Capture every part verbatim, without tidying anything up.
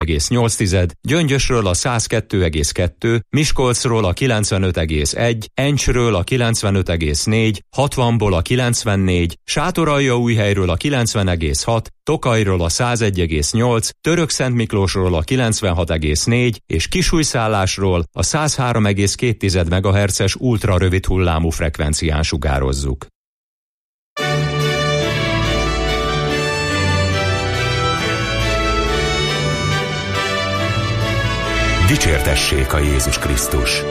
egész nyolc, Gyöngyösről a száz kettő egész kettő, Miskolcról a kilencvenöt egész egy, Encsről a kilencvenöt egész négy, hatvanból a kilencvennégy, Sátoraljaújhelyről a kilencven egész hat, Tokajról a száz egy egész nyolc, Törökszentmiklósról a kilencvenhat egész négy és Kisújszállásról a száz három egész két megahertzes ultra rövid hullámú frekvencián sugározzuk. Dicsértessék a Jézus Krisztus!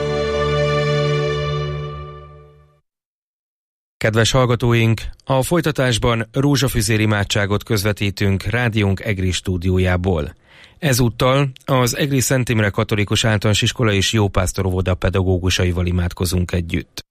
Kedves hallgatóink, a folytatásban rózsafüzér imádságot közvetítünk rádiónk EGRI stúdiójából. Ezúttal az EGRI Szent Imre Katolikus Általános Iskola és Jópásztor óvoda pedagógusaival imádkozunk együtt.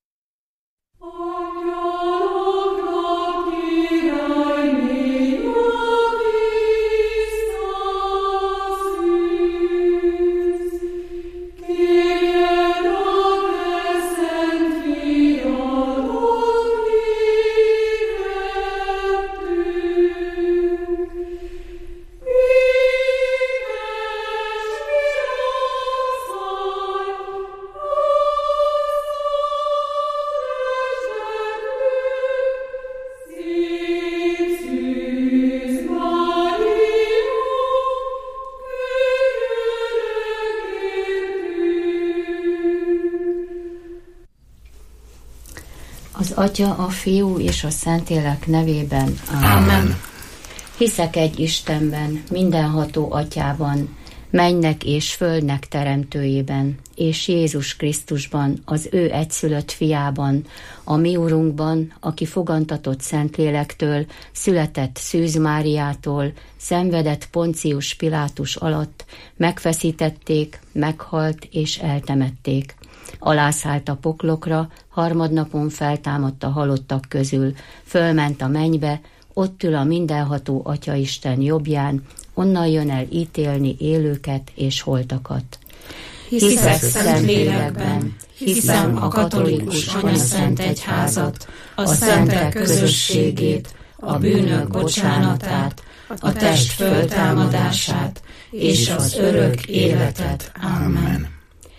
Az Atya, a Fiú és a Szentlélek nevében. Amen. Amen. Hiszek egy Istenben, mindenható Atyában, mennynek és földnek teremtőjében, és Jézus Krisztusban, az ő egyszülött fiában, a mi Urunkban, aki fogantatott Szentlélektől, született Szűz Máriától, szenvedett Poncius Pilátus alatt, megfeszítették, meghalt és eltemették. Alászállt a poklokra, harmadnapon feltámadt a halottak közül, fölment a mennybe, ott ül a mindenható Atyaisten jobbján, onnan jön el ítélni élőket és holtakat. Hiszek Szentlélekben, hiszem a katolikus anyaszent egyházat, a szentek közösségét, a bűnök bocsánatát, a test föltámadását és az örök életet. Amen.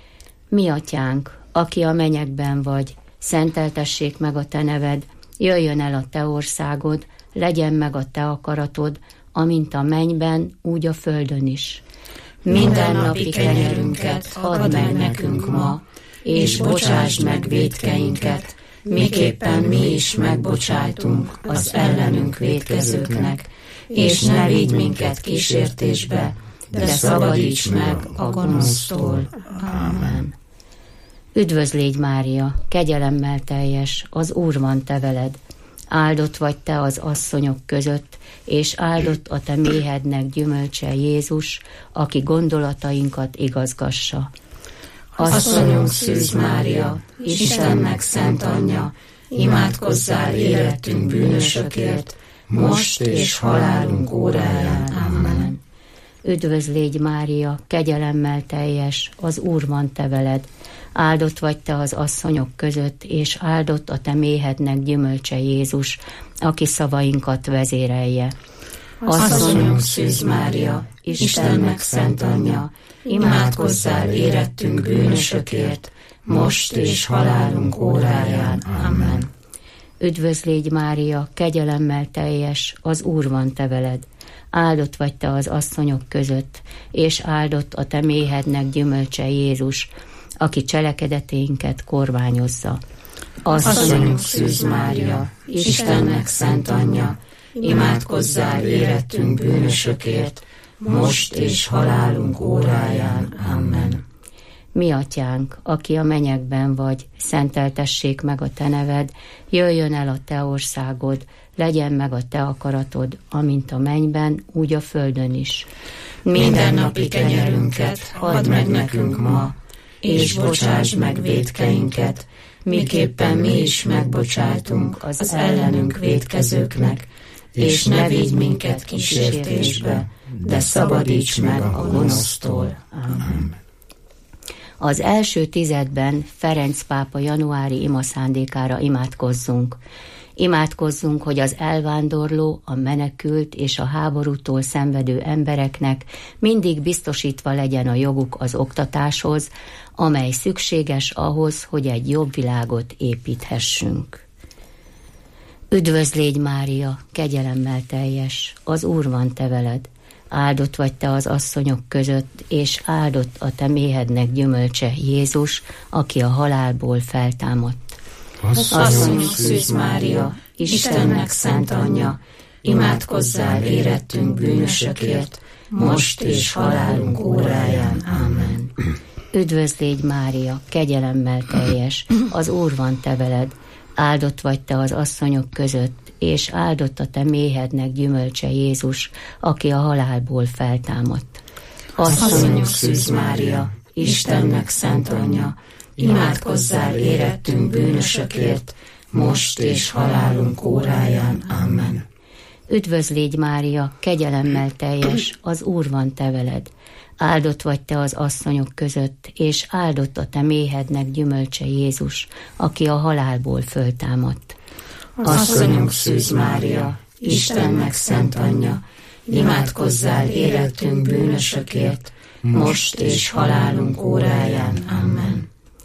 Mi Atyánk, aki a mennyekben vagy, szenteltessék meg a te neved, jöjjön el a te országod, legyen meg a te akaratod, amint a mennyben, úgy a földön is. Minden napi kenyerünket add meg nekünk ma, és bocsásd meg vétkeinket, miképpen mi is megbocsájtunk az ellenünk vétkezőknek, és ne vigy minket kísértésbe, de szabadíts meg a gonosztól. Amen. Üdvözlégy Mária, kegyelemmel teljes, az Úr van te veled. Áldott vagy te az asszonyok között, és áldott a te méhednek gyümölcse Jézus, aki gondolatainkat igazgassa. Asszonyunk Szűz Mária, Istennek szent anyja, imádkozzál érettünk bűnösökért, most és halálunk óráján. Amen. Üdvözlégy Mária, kegyelemmel teljes, az Úr van te veled. Áldott vagy te az asszonyok között, és áldott a te méhednek gyümölcse Jézus, aki szavainkat vezérelje. Asszonyunk Szűz Mária, Istennek szent anyja, imádkozzál érettünk bűnösökért, most és halálunk óráján. Amen. Üdvözlégy Mária, kegyelemmel teljes, az Úr van te veled. Áldott vagy te az asszonyok között, és áldott a te méhednek gyümölcse Jézus, aki cselekedeténket korványozza. Asszonyunk Szűz Mária, Istennek szent anyja, imádkozzál érettünk bűnösökért, most és halálunk óráján. Amen. Mi Atyánk, aki a mennyekben vagy, szenteltessék meg a te neved, jöjjön el a te országod, legyen meg a te akaratod, amint a mennyben, úgy a földön is. Minden napi kenyerünket add meg nekünk ma, és bocsásd meg vétkeinket, miképpen mi is megbocsájtunk az ellenünk vétkezőknek, és ne vigy minket kísértésbe, de szabadíts meg a gonosztól. Amen. Az első tizedben Ferenc pápa januári imaszándékára imádkozzunk. Imádkozzunk, hogy az elvándorló, a menekült és a háborútól szenvedő embereknek mindig biztosítva legyen a joguk az oktatáshoz, amely szükséges ahhoz, hogy egy jobb világot építhessünk. Üdvözl légy, Mária, kegyelemmel teljes, az Úr van te veled. Áldott vagy te az asszonyok között, és áldott a te méhednek gyümölcse, Jézus, aki a halálból feltámadt. Asszonyok Szűz Mária, Istennek szent anyja, imádkozzál érettünk bűnösökért, most és halálunk óráján. Amen. Üdvözl légy, Mária, kegyelemmel teljes, az Úr van te veled. Áldott vagy te az asszonyok között, és áldott a te méhednek gyümölcse, Jézus, aki a halálból feltámadt. Asszonyok Szűz Mária, Istennek szent anyja, imádkozzál érettünk bűnösökért, most és halálunk óráján. Amen. Üdvözl légy, Mária, kegyelemmel teljes, az Úr van te veled. Áldott vagy te az asszonyok között, és áldott a te méhednek gyümölcse, Jézus, aki a halálból föltámadt. Asszonyok Szűz Mária, Istennek szent anyja, imádkozzál érettünk bűnösökért, most és halálunk óráján. Amen.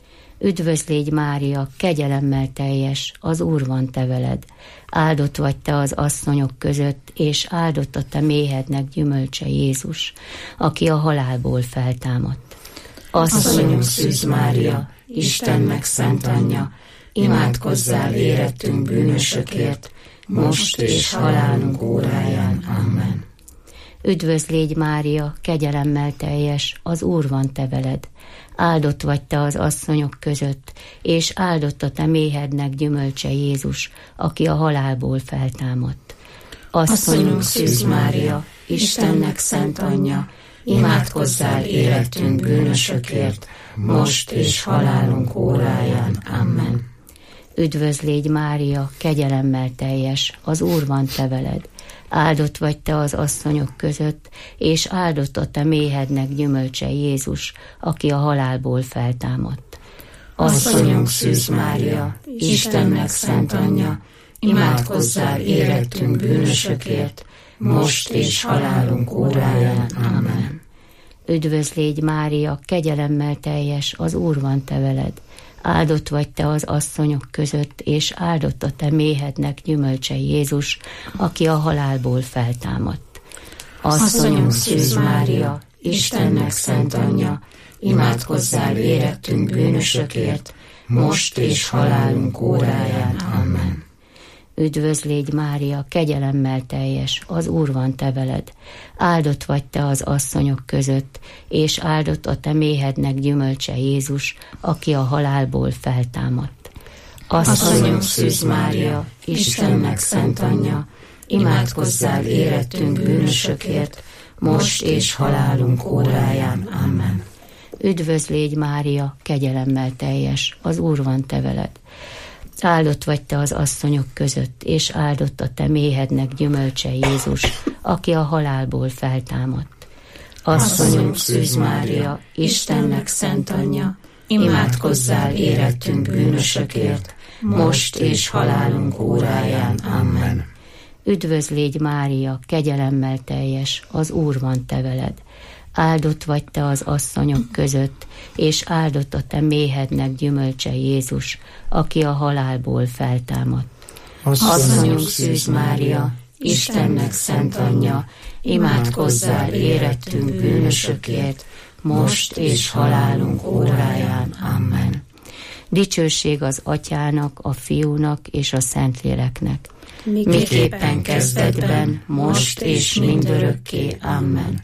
Üdvözl légy, Mária, kegyelemmel teljes, az Úr van te veled. Áldott vagy te az asszonyok között, és áldott a te méhednek gyümölcse, Jézus, aki a halálból feltámadt. Asszonyok Szűz Mária, Istennek szent anyja, imádkozzál érettünk bűnösökért, most és halálunk óráján. Amen. Üdvözl légy, Mária, kegyelemmel teljes, az Úr van te veled. Áldott vagy te az asszonyok között, és áldott a te méhednek gyümölcse, Jézus, aki a halálból feltámadt. Asszonyok Szűz Mária, Istennek szent anyja, imádkozzál érettünk bűnösökért, most és halálunk óráján. Amen. Üdvözl légy, Mária, kegyelemmel teljes, az Úr van te veled. Áldott vagy te az asszonyok között, és áldott a te méhednek gyümölcse, Jézus, aki a halálból feltámadt. Asszonyok Szűz Mária, Istennek szent anyja, imádkozzál érettünk bűnösökért, most és halálunk óráján. Amen. Üdvözl légy, Mária, kegyelemmel teljes, az Úr van te veled. Áldott vagy te az asszonyok között, és áldott a te méhednek gyümölcse, Jézus, aki a halálból feltámadt. Asszonyok Szűz Mária, Istennek szent anyja, imádkozzál érettünk bűnösökért, most és halálunk óráján. Amen. Üdvözl légy, Mária, kegyelemmel teljes, az Úr van te veled. Áldott vagy te az asszonyok között, és áldott a te méhednek gyümölcse, Jézus, aki a halálból feltámadt. Asszonyok Szűz Mária, Istennek szent anyja, imádkozzál érettünk bűnösökért, most és halálunk óráján. Amen. Üdvözl légy, Mária, kegyelemmel teljes, az Úr van te veled. Áldott vagy te az asszonyok között, és áldott a te méhednek gyümölcse, Jézus, aki a halálból feltámadt. Asszonyok Szűz Mária, Istennek szent anyja, imádkozzál érettünk bűnösökért, most és halálunk óráján. Amen. Üdvözl légy, Mária, kegyelemmel teljes, az Úr van te veled. Áldott vagy te az asszonyok között, és áldott a te méhednek gyümölcse, Jézus, aki a halálból feltámadt. Asszonyok Szűz Mária, Istennek szent anyja, imádkozzál érettünk bűnösökért, most és halálunk óráján. Amen. Dicsőség az Atyának, a Fiúnak és a Szentléleknek. Miképpen kezdetben, most és mindörökké. Amen.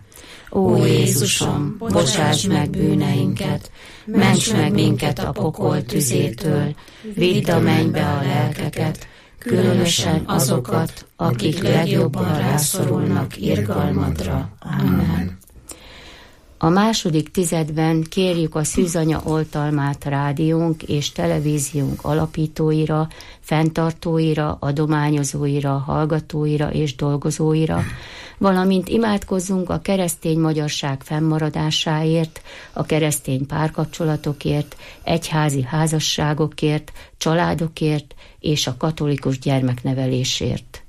Ó Jézusom, bocsáss meg bűneinket, ments meg minket a pokol tüzétől, vidd a mennybe a lelkeket, különösen azokat, akik legjobban rászorulnak irgalmadra. Amen. A második tizedben kérjük a Szűzanya oltalmát rádiónk és televíziónk alapítóira, fenntartóira, adományozóira, hallgatóira és dolgozóira, valamint imádkozzunk a keresztény magyarság fennmaradásáért, a keresztény párkapcsolatokért, egyházi házasságokért, családokért és a katolikus gyermeknevelésért.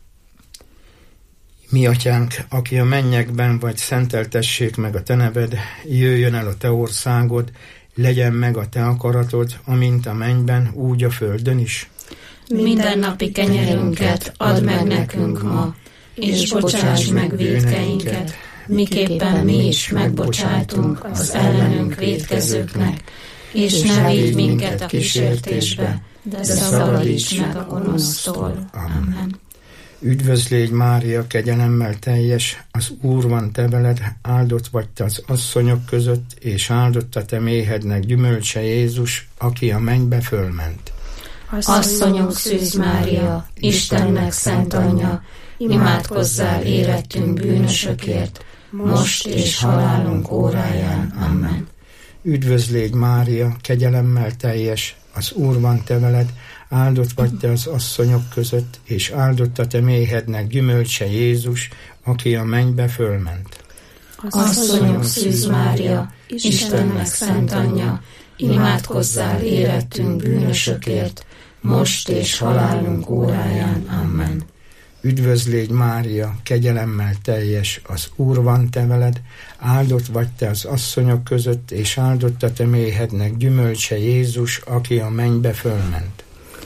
Mi atyánk, aki a mennyekben vagy, szenteltessék meg a te neved, jöjjön el a te országod, legyen meg a te akaratod, amint a mennyben, úgy a földön is. Mindennapi kenyerünket add meg nekünk ma, és bocsáss meg vétkeinket, miképpen mi is megbocsátunk az ellenünk vétkezőknek, és ne védj minket a kísértésbe, de szabadíts meg a gonosztól. Amen. Üdvözl légy, Mária, kegyelemmel teljes, az Úr van te veled, áldott vagy te az asszonyok között, és áldott a te méhednek gyümölcse Jézus, aki a mennybe fölment. Asszonyunk Szűz Mária, Istennek szent anyja, imádkozzál érettünk bűnösökért, most és halálunk óráján. Amen. Üdvözl légy, Mária, kegyelemmel teljes, az Úr van te veled, áldott vagy te az asszonyok között, és áldott a te méhednek gyümölcse Jézus, aki a mennybe fölment. Asszonyunk Szűz Mária, Istennek szent anyja, imádkozzál érettünk bűnösökért, most és halálunk óráján. Amen. Üdvözl légy, Mária, kegyelemmel teljes, az Úr van te veled, áldott vagy te az asszonyok között, és áldott a te méhednek gyümölcse Jézus, aki a mennybe fölment.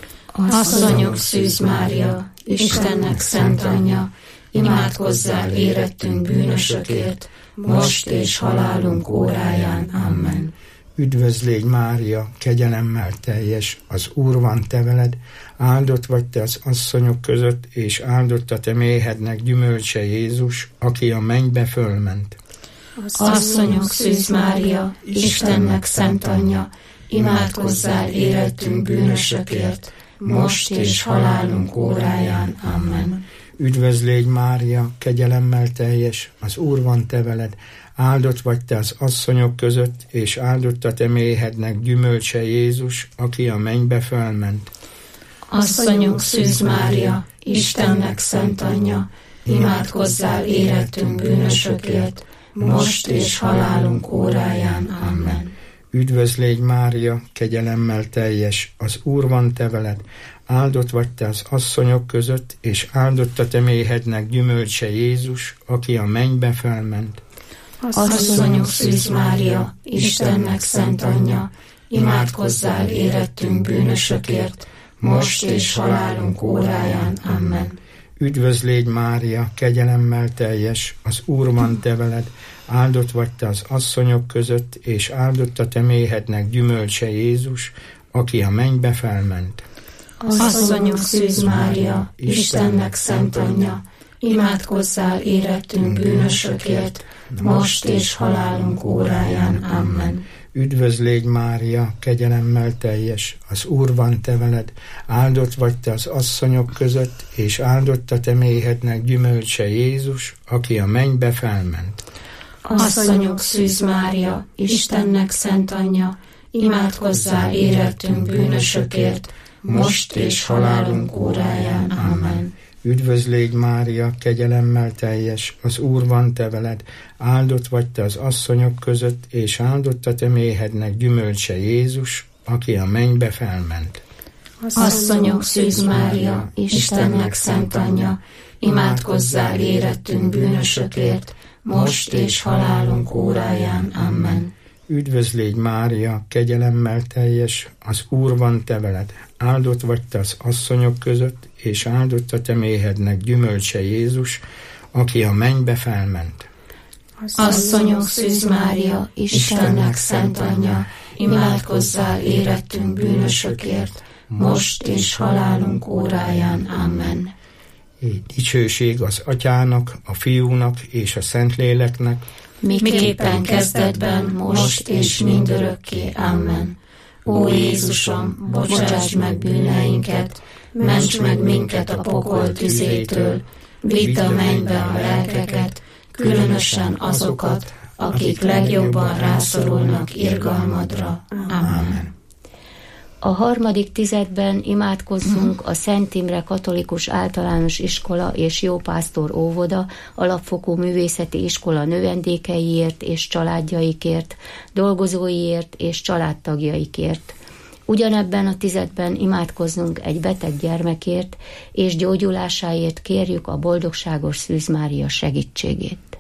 Asszonyunk Szűz Mária, Istennek szent anyja, imádkozzál érettünk bűnösökért, most és halálunk óráján. Amen. Üdvözl légy, Mária, kegyelemmel teljes, az Úr van te veled, áldott vagy te az asszonyok között, és áldott a te méhednek gyümölcse Jézus, aki a mennybe fölment. Asszonyunk Szűz Mária, Istennek szent anyja, imádkozzál érettünk bűnösökért, most és halálunk óráján. Amen. Üdvözl légy, Mária, kegyelemmel teljes, az Úr van te veled, áldott vagy te az asszonyok között, és áldott a te méhednek gyümölcse Jézus, aki a mennybe fölment. Asszonyunk Szűz Mária, Istennek szent anyja, imádkozzál érettünk bűnösökért, most és halálunk óráján. Amen. Üdvözl légy, Mária, kegyelemmel teljes, az Úr van te veled, áldott vagy te az asszonyok között, és áldott a te méhednek gyümölcse Jézus, aki a mennybe felment. Asszonyunk Szűz Mária, Istennek szent anyja, imádkozzál érettünk bűnösökért, most és halálunk óráján. Amen. Üdvözl légy, Mária, kegyelemmel teljes, az Úr van te veled, áldott vagy te az asszonyok között, és áldott a te méhednek gyümölcse Jézus, aki a mennybe felment. Asszonyunk Szűz Mária, Istennek szent anyja, imádkozzál érettünk bűnösökért, most és halálunk óráján. Amen. Üdvözl légy, Mária, kegyelemmel teljes, az Úr van te veled, áldott vagy te az asszonyok között, és áldott a te méhednek gyümölcse Jézus, aki a mennybe felment. Asszonyunk Szűz Mária, Istennek szent anyja, imádkozzál érettünk bűnösökért, most és halálunk óráján. Amen. Üdvözl légy, Mária, kegyelemmel teljes, az Úr van te veled, áldott vagy te az asszonyok között, és áldott a te méhednek gyümölcse Jézus, aki a mennybe felment. Asszonyunk Szűz Mária, Istennek szent anyja, imádkozzál érettünk bűnösökért, most és halálunk óráján. Amen. Üdvözl légy, Mária, kegyelemmel teljes, az Úr van te veled, áldott vagy te az asszonyok között, és áldott a te méhednek gyümölcse Jézus, aki a mennybe felment. Asszonyunk Szűz Mária, Istennek szent anyja, imádkozzál érettünk bűnösökért, most és halálunk óráján. Amen. Dicsőség az Atyának, a Fiúnak és a Szentléleknek, miképpen kezdetben, most és mindörökké. Amen. Ó Jézusom, bocsáss meg bűneinket, ments meg minket a pokol tüzétől, vidd a mennybe a lelkeket, különösen azokat, akik legjobban rászorulnak irgalmadra. Amen. A harmadik tizedben imádkozzunk a Szent Imre Katolikus Általános Iskola és Jópásztor Óvoda Alapfokú Művészeti Iskola növendékeiért és családjaikért, dolgozóiért és családtagjaikért. Ugyanebben a tizedben imádkozzunk egy beteg gyermekért, és gyógyulásáért kérjük a boldogságos Szűz Mária segítségét.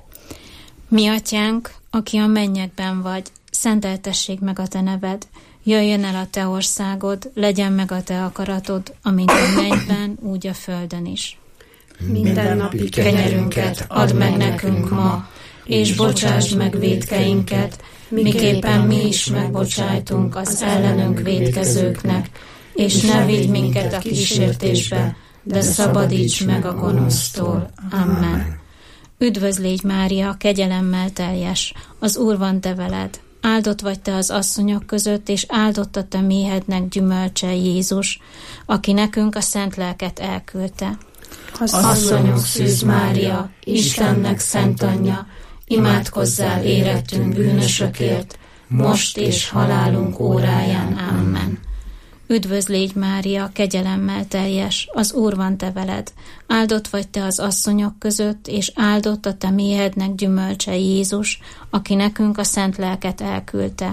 Mi atyánk, aki a mennyekben vagy, szenteltessék meg a te neved, jöjjön el a te országod, legyen meg a te akaratod, amint a mennyben, úgy a földön is. Minden napi kenyerünket add meg nekünk ma, és bocsásd meg vétkeinket, miképpen mi is megbocsájtunk az ellenünk vétkezőknek, és ne vigy minket a kísértésbe, de szabadíts meg a gonosztól. Amen. Üdvözl légy, Mária, kegyelemmel teljes, az Úr van te veled. Áldott vagy te az asszonyok között, és áldott a te méhednek gyümölcse, Jézus, aki nekünk a szent lelket elküldte. Asszonyok Szűz Mária, Istennek szent anyja, imádkozzál érettünk bűnösökért, most és halálunk óráján. Amen. Üdvözl légy, Mária, kegyelemmel teljes, az Úr van te veled. Áldott vagy te az asszonyok között, és áldott a te méhednek gyümölcse, Jézus, aki nekünk a szent lelket elküldte.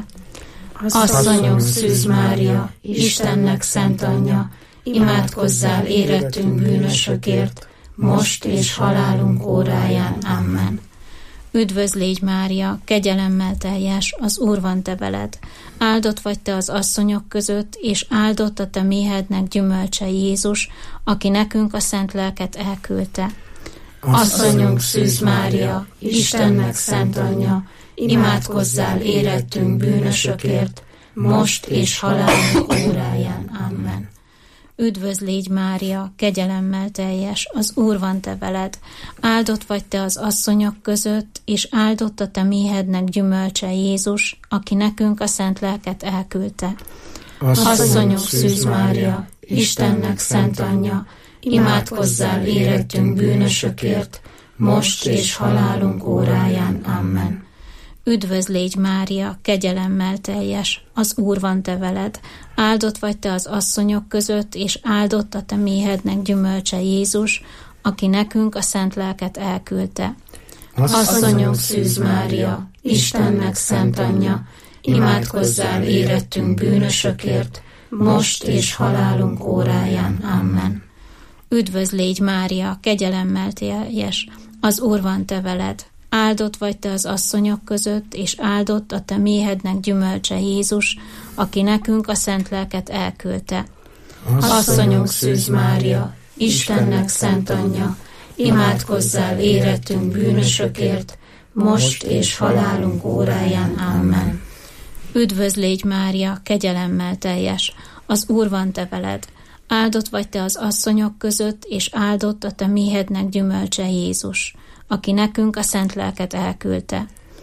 Asszonyok Szűz Mária, Istennek szent anyja, imádkozzál érettünk bűnösökért, most és halálunk óráján. Amen. Üdvözl légy, Mária, kegyelemmel teljes, az Úr van te veled. Áldott vagy te az asszonyok között, és áldott a te méhednek gyümölcse, Jézus, aki nekünk a szent lelket elküldte. Asszonyunk Szűz Mária, Istennek szent anyja, imádkozzál érettünk bűnösökért, most és halálunk óráján. Amen. Üdvözl légy, Mária, kegyelemmel teljes, az Úr van te veled. Áldott vagy te az asszonyok között, és áldott a te méhednek gyümölcse, Jézus, aki nekünk a szent lelket elküldte. Asszonyok Szűz Mária, Istennek szent anyja, imádkozzál érettünk bűnösökért, most és halálunk óráján. Amen. Üdvözl légy, Mária, kegyelemmel teljes, az Úr van te veled. Áldott vagy te az asszonyok között, és áldott a te méhednek gyümölcse, Jézus, aki nekünk a szent lelket elküldte. Asszonyok Szűz Mária, Istennek szent anyja, imádkozzál érettünk bűnösökért, most és halálunk óráján. Amen. Üdvözl légy, Mária, kegyelemmel teljes, az Úr van te veled. Áldott vagy te az asszonyok között, és áldott a te méhednek gyümölcse, Jézus, aki nekünk a szent lelket elküldte. Asszonyok Szűz Mária, Istennek szent anyja, imádkozzál érettünk bűnösökért, most és halálunk óráján. Amen. Üdvözl légy, Mária, kegyelemmel teljes, az Úr van te veled. Áldott vagy te az asszonyok között, és áldott a te méhednek gyümölcse, Jézus, aki nekünk a szent lelket elküldte.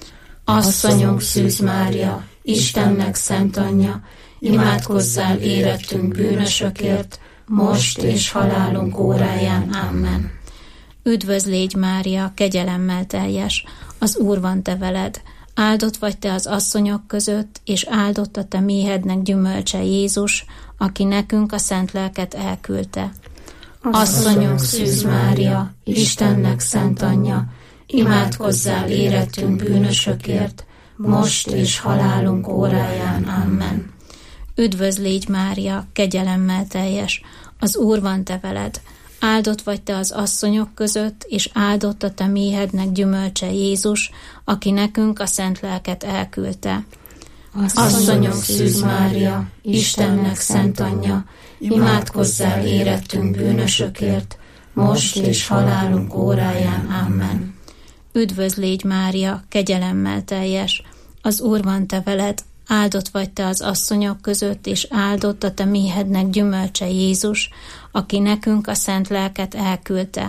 Asszonyok Szűz Mária, Istennek szent anyja, imádkozzál érettünk bűnösökért, most és halálunk óráján. Amen. Üdvözl légy, Mária, kegyelemmel teljes, az Úr van te veled. Áldott vagy te az asszonyok között, és áldott a te méhednek gyümölcse, Jézus, aki nekünk a szent lelket elküldte. Asszonyok Szűz Mária, Istennek szent anyja, imádkozzál érettünk bűnösökért, most és halálunk óráján. Amen. Üdvözl légy, Mária, kegyelemmel teljes, az Úr van te veled. Áldott vagy te az asszonyok között, és áldott a te méhednek gyümölcse, Jézus, aki nekünk a szent lelket elküldte. Asszonyok Szűz Mária, Istennek szent anyja, imádkozzál érettünk bűnösökért, most és halálunk óráján. Amen. Üdvözl légy, Mária, kegyelemmel teljes, az Úr van te veled. Áldott vagy te az asszonyok között, és áldott a te méhednek gyümölcse, Jézus, aki nekünk a szent lelket elküldte.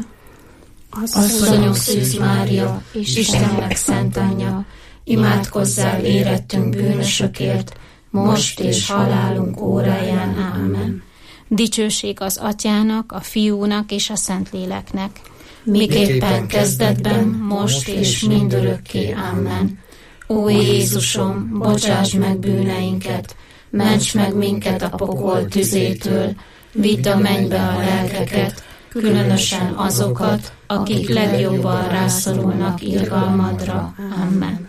Asszonyok Szűz Mária, Istennek szent anyja, imádkozzál érettünk bűnösökért, most és halálunk óráján. Amen. Dicsőség az Atyának, a Fiúnak és a Szentléleknek, miképpen kezdetben, most és mindörökké. Amen. Ó Jézusom, bocsáss meg bűneinket, ments meg minket a pokol tüzétől, vidd a mennybe a lelkeket, különösen azokat, akik legjobban rászorulnak irgalmadra. Amen.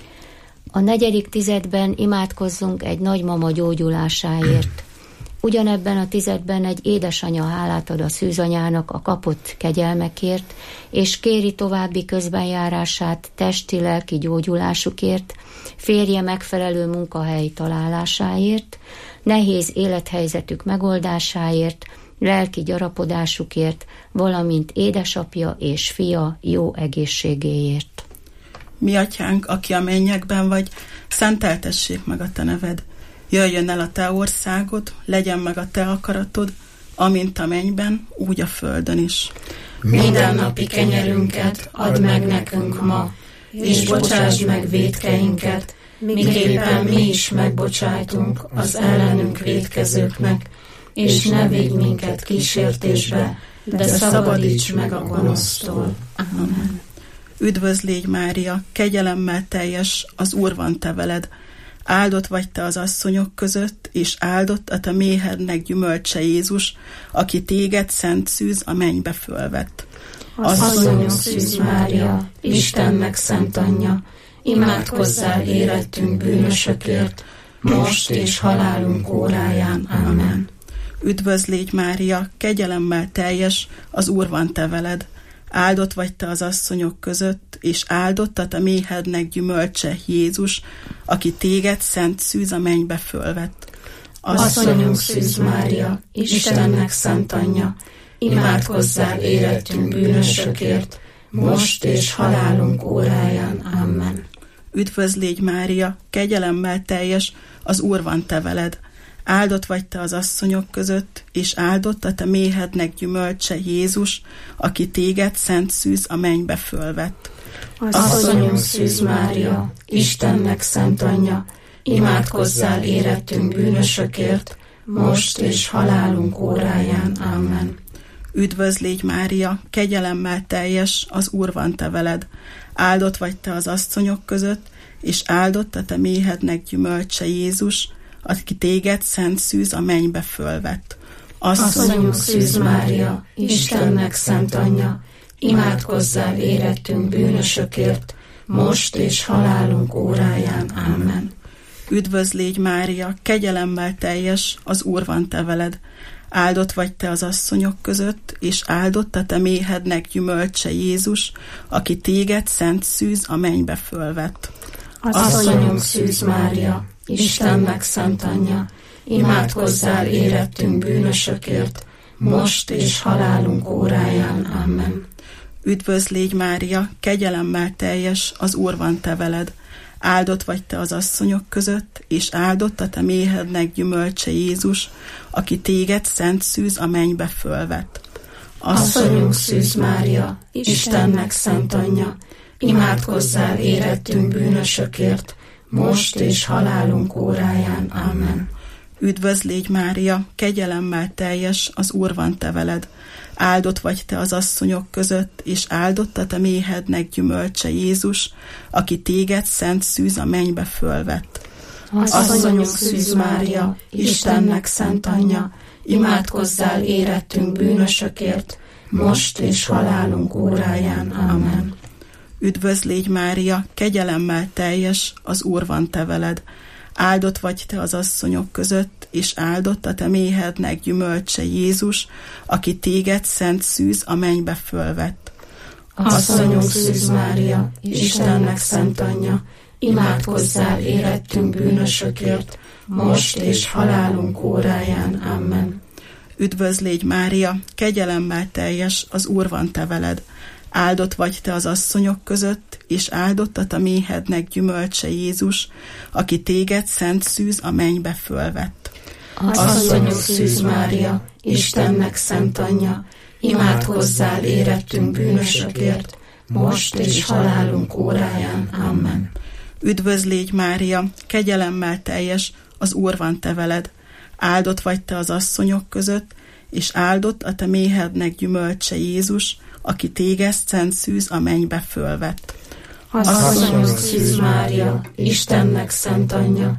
A negyedik tizedben imádkozzunk egy nagymama gyógyulásáért. Ugyanebben a tizedben egy édesanya hálát ad a szűzanyának a kapott kegyelmekért, és kéri további közbenjárását testi-lelki gyógyulásukért, férje megfelelő munkahely találásáért, nehéz élethelyzetük megoldásáért, lelki gyarapodásukért, valamint édesapja és fia jó egészségéért. Mi atyánk, aki a mennyekben vagy, szenteltessék meg a te neved. Jöjjön el a te országod, legyen meg a te akaratod, amint a mennyben, úgy a földön is. Mindennapi kenyerünket add meg nekünk ma, és bocsásd meg vétkeinket, miképpen mi is megbocsájtunk az ellenünk vétkezőknek, és ne vigy minket kísértésbe, de szabadíts meg a gonosztól. Amen. Üdvözl légy, Mária, kegyelemmel teljes, az Úr van te veled. Áldott vagy te az asszonyok között, és áldott a te méhednek gyümölcse Jézus, aki téged szent szűz a mennybe fölvett. Asszonyok Szűz Mária, Istennek szent anyja, imádkozzál érettünk bűnösökért, most és halálunk óráján. Amen. Üdvözl légy, Mária, kegyelemmel teljes, az Úr van te veled. Áldott vagy te az asszonyok között, és áldott a te méhednek gyümölcse Jézus, aki téged szent szűz a mennybe fölvett. Asszonyunk Szűz Mária, Istennek szent anyja, imádkozzál érettünk bűnösökért, most és halálunk óráján. Amen. Üdvözl légy, Mária, kegyelemmel teljes, az Úr van te veled. Áldott vagy te az asszonyok között, és áldott a te méhednek gyümölcse Jézus, aki téged szent szűz a mennybe fölvett. Asszonyunk Szűz Mária, Istennek szent anyja, imádkozzál érettünk bűnösökért, most és halálunk óráján. Amen. Üdvözl légy, Mária, kegyelemmel teljes, az Úr van te veled. Áldott vagy te az asszonyok között, és áldott a te méhednek gyümölcse Jézus, aki téged szent szűz a mennybe fölvett. Asszonyunk Szűz Mária, Istennek szent anyja, imádkozzál érettünk bűnösökért, most és halálunk óráján. Amen. Üdvözl légy, Mária, kegyelemmel teljes, az Úr van te veled. Áldott vagy te az asszonyok között, és áldott a te méhednek gyümölcse Jézus, aki téged szent szűz a mennybe fölvett. Asszonyunk Szűz Mária, Istennek szent anyja, imádkozzál érettünk bűnösökért, most és halálunk óráján. Amen. Üdvözl légy, Mária, kegyelemmel teljes, az Úr van te veled. Áldott vagy te az asszonyok között, és áldott a te méhednek gyümölcse Jézus, aki téged szent szűz a mennybe fölvett. Asszonyunk Szűz Mária, Istennek szent anyja, imádkozzál érettünk bűnösökért, most és halálunk óráján. Amen. Üdvözl légy, Mária, kegyelemmel teljes, az Úr van te veled. Áldott vagy te az asszonyok között, és áldott a te méhednek gyümölcse Jézus, aki téged szent szűz a mennybe fölvett. Asszonyunk Szűz Mária, Istennek szent anyja, imádkozzál érettünk bűnösökért, most és halálunk óráján. Amen. Üdvözl légy, Mária, kegyelemmel teljes, az Úr van te veled. Áldott vagy te az asszonyok között, és áldott a te méhednek gyümölcse Jézus, aki téged szent szűz a mennybe fölvett. Asszonyunk Szűz Mária, Istennek szent anyja, imádkozzál érettünk bűnösökért, most és halálunk óráján. Amen. Üdvözl légy, Mária, kegyelemmel teljes, az Úr van te veled. Áldott vagy te az asszonyok között, és áldott a te méhednek gyümölcse Jézus, aki téged szent szűz a mennybe fölvett. Asszonyunk Szűz Mária, Istennek szent anyja, imádkozzál érettünk bűnösökért, most és halálunk óráján. Amen. Üdvözl légy, Mária, kegyelemmel teljes, az Úr van te veled. Áldott vagy te az asszonyok között, és áldott a te méhednek gyümölcse Jézus, aki téged szent szűz a mennybe fölvett. Asszonyunk Szűz Mária, Istennek szent anyja,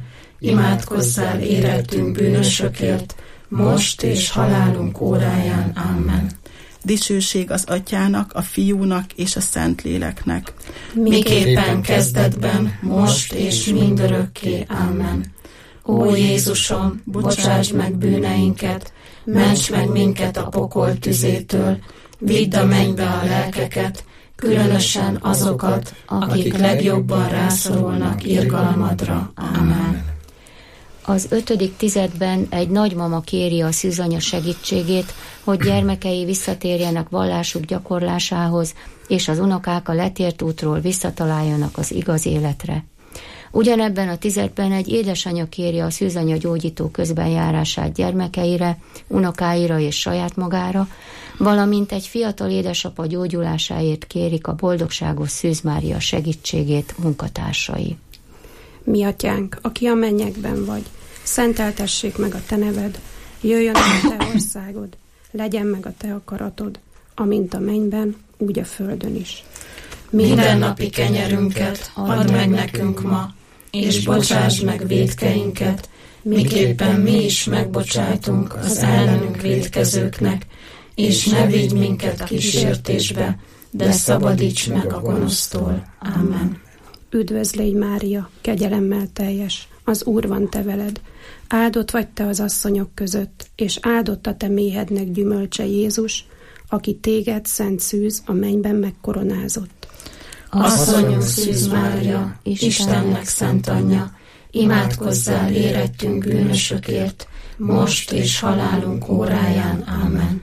imádkozzál érettünk bűnösökért, most és halálunk óráján. Amen. Dicsőség az Atyának, a Fiúnak és a Szentléleknek. Miképpen kezdetben, most és mindörökké. Amen. Ó Jézusom, bocsáss meg bűneinket, ments meg minket a pokol tüzétől, vidd a mennybe a lelkeket, különösen azokat, akik legjobban rászorulnak irgalmadra. Amen. Az ötödik tizedben egy nagymama kéri a szűzanya segítségét, hogy gyermekei visszatérjenek vallásuk gyakorlásához, és az unokák a letért útról visszataláljanak az igaz életre. Ugyanebben a tizedben egy édesanya kéri a szűzanya gyógyító közbenjárását gyermekeire, unokáira és saját magára, valamint egy fiatal édesapa gyógyulásáért kérik a boldogságos Szűz Mária segítségét munkatársai. Mi atyánk, aki a mennyekben vagy, szenteltessék meg a te neved, jöjjön a te országod, legyen meg a te akaratod, amint a mennyben, úgy a földön is. Mindennapi kenyerünket add meg nekünk ma, és bocsásd meg vétkeinket, miképpen mi is megbocsájtunk az ellenünk vétkezőknek, és ne vigy minket a kísértésbe, de szabadíts meg a gonosztól. Amen. Üdvözl légy Mária, kegyelemmel teljes, az Úr van te veled, áldott vagy te az asszonyok között, és áldott a te méhednek gyümölcse Jézus, aki téged, Szent Szűz, a mennyben megkoronázott. Asszonyunk Szűz Mária, Istennek szent anyja, imádkozzál érettünk bűnösökért, most és halálunk óráján. Amen.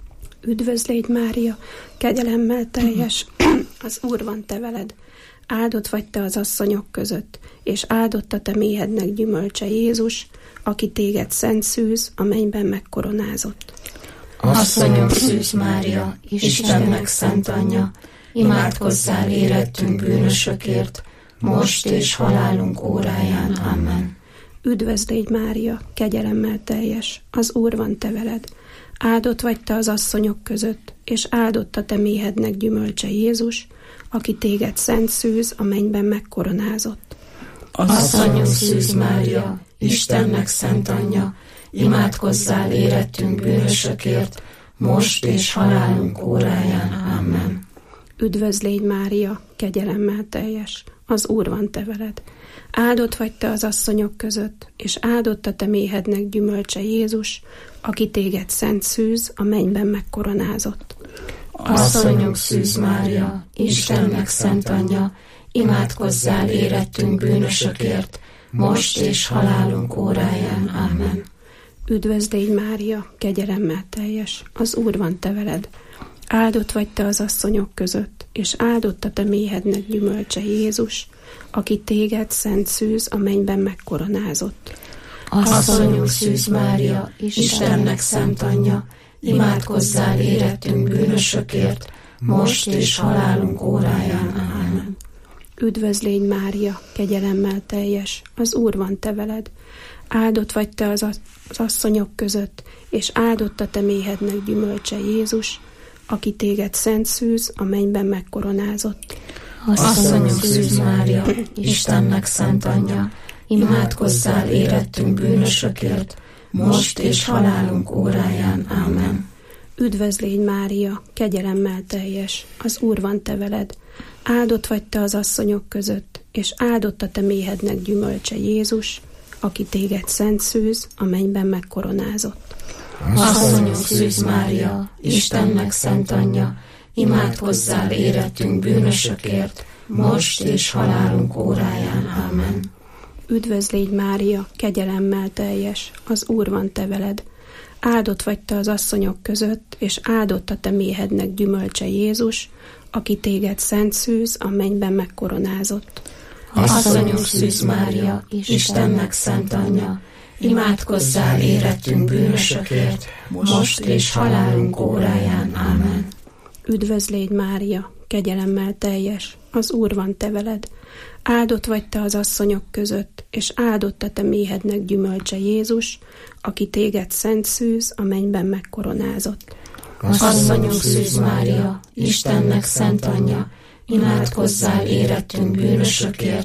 Üdvözl légy Mária, kegyelemmel teljes, az Úr van te veled, áldott vagy te az asszonyok között, és áldott a te méhednek gyümölcse Jézus, aki téged, Szent Szűz, a mennyben megkoronázott. Asszonyunk Szűz Mária, Istennek szent anyja, imádkozzál érettünk bűnösökért, most és halálunk óráján. Amen. Üdvözl légy Mária, kegyelemmel teljes, az Úr van te veled, áldott vagy te az asszonyok között, és áldott a te méhednek gyümölcse Jézus, aki téged, Szent Szűz, a mennyben megkoronázott. Asszonyunk Szűz Mária, Istennek szent anyja, imádkozzál érettünk bűnösökért, most és halálunk óráján. Amen. Üdvözl légy Mária, kegyelemmel teljes, az Úr van te veled, áldott vagy te az asszonyok között, és áldott a te méhednek gyümölcse Jézus, aki téged, Szent Szűz, a mennyben megkoronázott. Asszonyunk Szűz Mária, Istennek szent anyja, imádkozzál érettünk bűnösökért, most és halálunk óráján. Amen. Üdvözl légy Mária, kegyelemmel teljes, az Úr van te veled, áldott vagy te az asszonyok között, és áldott a te méhednek gyümölcse Jézus, aki téged, Szent Szűz, a mennyben megkoronázott. Asszonyunk Szűz Mária, Istennek szent anyja, imádkozzál érettünk bűnösökért, most és halálunk óráján. Amen. Üdvözl légy Mária, kegyelemmel teljes, az Úr van te veled, áldott vagy te az, az asszonyok között, és áldott a te méhednek gyümölcse Jézus, aki téged, Szent Szűz, a mennyben megkoronázott. Asszonyunk Szűz Mária, Istennek szent anyja, imádkozzál érettünk bűnösökért, most és halálunk óráján. Amen. Üdvözl légy Mária, kegyelemmel teljes, az Úr van te veled, áldott vagy te az asszonyok között, és áldott a te méhednek gyümölcse Jézus, aki téged, Szent Szűz, a mennyben megkoronázott. Asszonyunk Szűz Mária, Istennek szent anyja, imádkozzál érettünk bűnösökért, most és halálunk óráján. Amen. Üdvözl légy Mária, kegyelemmel teljes, az Úr van te veled, áldott vagy te az asszonyok között, és áldott a te méhednek gyümölcse Jézus, aki téged, Szent Szűz, a mennyben megkoronázott. Asszonyunk Szűz Mária, Istennek szent anyja, imádkozzál érettünk bűnösökért, most és halálunk óráján. Amen. Üdvözl légy Mária, kegyelemmel teljes, az Úr van te veled, áldott vagy te az asszonyok között, és áldott a te méhednek gyümölcse Jézus, aki téged, Szent Szűz, a mennyben megkoronázott. Asszonyunk Szűz Mária, Istennek szent anyja, imádkozzál érettünk bűnösökért,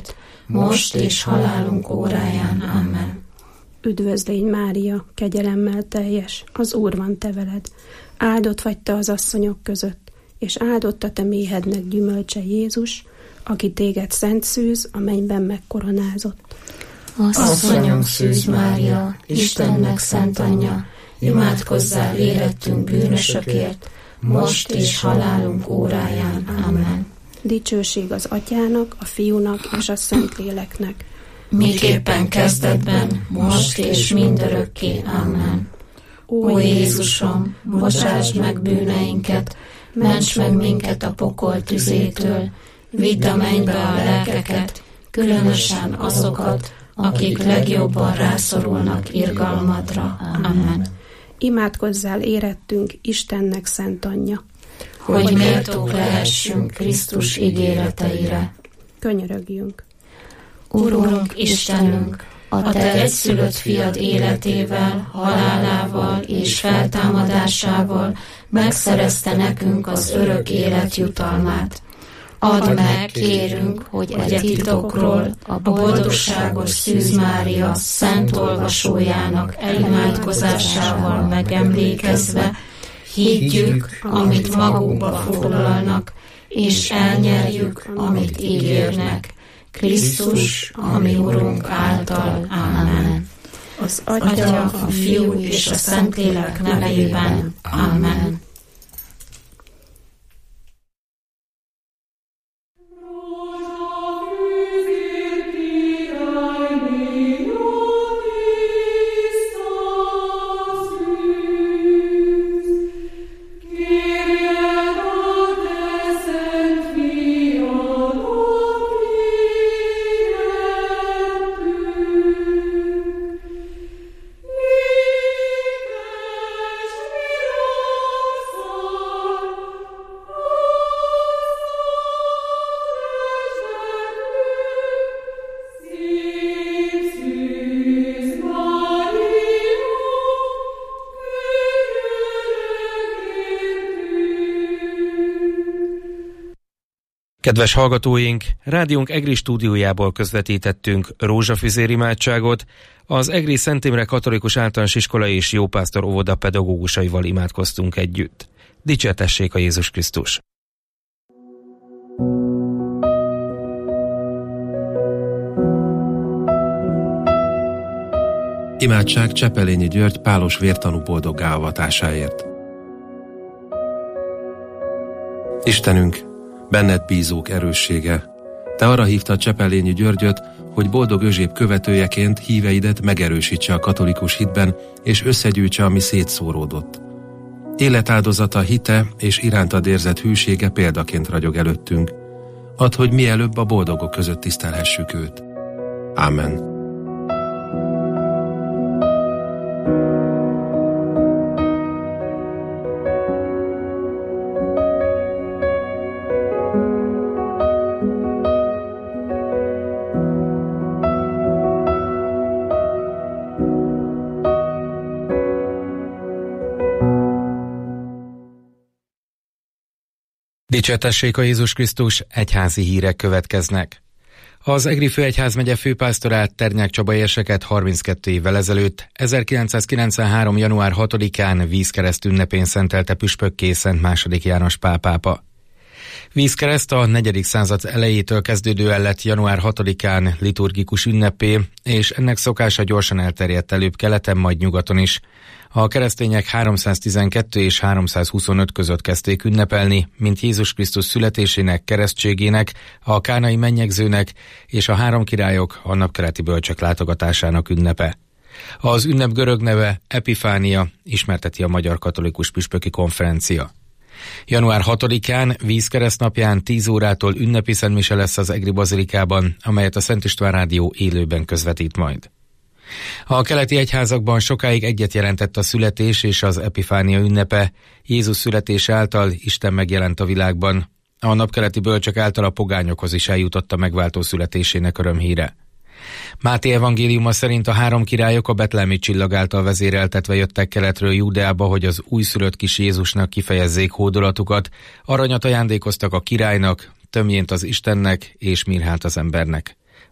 most és halálunk óráján. Amen. Üdvözlégy Mária, kegyelemmel teljes, az Úr van te veled. Áldott vagy te az asszonyok között, és áldott a te méhednek gyümölcse Jézus, aki téged szent szűz, a mennyben megkoronázott. Asszonyunk Szűz Mária, Istennek szent anyja, imádkozzál érettünk bűnösökért, most és halálunk óráján. Amen. Dicsőség az Atyának, a Fiúnak és a Szentléleknek. Miképpen kezdetben, most és mindörökké. Amen. Ó Jézusom, bocsásd meg bűneinket, ments meg minket a pokol tüzétől, vidd a mennybe a lelkeket, különösen azokat, akik legjobban rászorulnak irgalmadra. Amen. Imádkozzál érettünk Istennek szent anyja, hogy méltók lehessünk Krisztus ígéreteire. Könyörögjünk. Urunk, Istenünk, a te egyszülött fiad életével, halálával és feltámadásával megszerezte nekünk az örök élet jutalmát. Add meg, kérünk, hogy e titokról a boldogságos Szűz Mária szent olvasójának elimádkozásával megemlékezve higgyük, amit magunkba foglalnak, és elnyerjük, amit ígérnek. Krisztus, a mi Urunk által. Amen. Az Atya, a Fiú és a Szentlélek nevében. Amen. Kedves hallgatóink, rádiónk EGRI stúdiójából közvetítettünk rózsafüzér imádságot, az EGRI Szent Imre Katolikus Általános Iskola és Jópásztor óvoda pedagógusaival imádkoztunk együtt. Dicsértessék a Jézus Krisztus! Imádság Csepelényi György pálos vértanú boldoggá avatásáért. Istenünk, benned bízók erőssége, te arra hívtad Csepelényi Györgyöt, hogy boldog özséb követőjeként híveidet megerősítse a katolikus hitben, és összegyűjtse, ami szétszóródott. Életáldozata, hite és irántad érzett hűsége példaként ragyog előttünk. Add, hogy mielőbb a boldogok között tisztelhessük őt. Ámen. Dicsértessék a Jézus Krisztus, egyházi hírek következnek. Az EGRI Főegyházmegye főpásztorát Ternyák Csaba érseket harminckettő évvel ezelőtt, ezerkilencszázkilencvenhárom. január hatodikán vízkereszt ünnepén szentelte püspökké Szent második János Pál pápa. Vízkereszt a negyedik század elejétől kezdődően lett január hatodikán liturgikus ünnepé, és ennek szokása gyorsan elterjedt előbb keleten, majd nyugaton is. A keresztények háromszáztizenkettő és háromszázhuszonöt között kezdték ünnepelni, mint Jézus Krisztus születésének, keresztségének, a kánai mennyegzőnek és a három királyok, a napkeleti bölcsök látogatásának ünnepe. Az ünnep görög neve Epifánia, ismerteti a Magyar Katolikus Püspöki Konferencia. január hatodikán, vízkeresztnapján tíz órától ünnepi szentmise lesz az EGRI bazilikában, amelyet a Szent István Rádió élőben közvetít majd. A keleti egyházakban sokáig egyet jelentett a születés és az Epifánia ünnepe. Jézus születése által Isten megjelent a világban. A napkeleti bölcsök által a pogányokhoz is eljutott a megváltó születésének örömhíre. Máté evangéliuma szerint a három királyok a betlehemi csillag által vezéreltetve jöttek keletről Júdeába, hogy az újszülött kis Jézusnak kifejezzék hódolatukat, aranyat ajándékoztak a királynak, tömjént az Istennek és mirhát az embernek.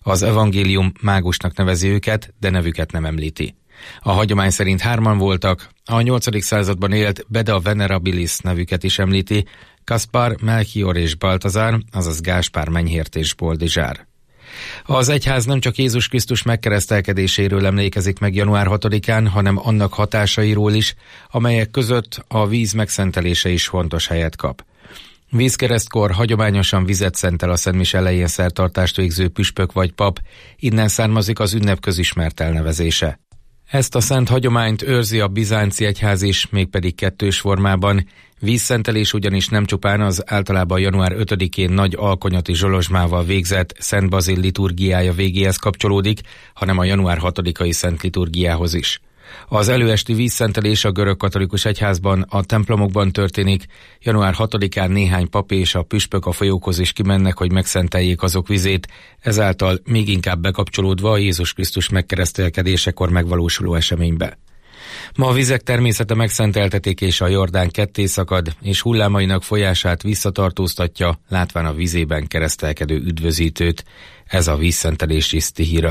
Az evangélium mágusnak nevezi őket, de nevüket nem említi. A hagyomány szerint hárman voltak, a nyolcadik században élt Beda Venerabilis nevüket is említi, Kaspar, Melchior és Baltazár, azaz Gáspár, Menyhért és Boldizsár. Az egyház nem csak Jézus Krisztus megkeresztelkedéséről emlékezik meg január hatodikán, hanem annak hatásairól is, amelyek között a víz megszentelése is fontos helyet kap. Vízkeresztkor hagyományosan vizet szentel a szentmise elején szertartást végző püspök vagy pap, innen származik az ünnep közismert elnevezése. Ezt a szent hagyományt őrzi a bizánci egyház is, mégpedig kettős formában. Vízszentelés ugyanis nem csupán az általában január ötödikén nagy alkonyati zsolozsmával végzett Szent Bazil liturgiája végéhez kapcsolódik, hanem a január hatodikai szent liturgiához is. Az előesti vízszentelés a görög katolikus egyházban, a templomokban történik, január hatodikán néhány pap és a püspök a folyókhoz is kimennek, hogy megszenteljék azok vizét, ezáltal még inkább bekapcsolódva a Jézus Krisztus megkeresztelkedésekor megvalósuló eseménybe. Ma a vizek természete megszenteltetik, és a Jordán ketté szakad, és hullámainak folyását visszatartóztatja, látván a vizében keresztelkedő üdvözítőt. Ez a vízszentelés tiszti híra.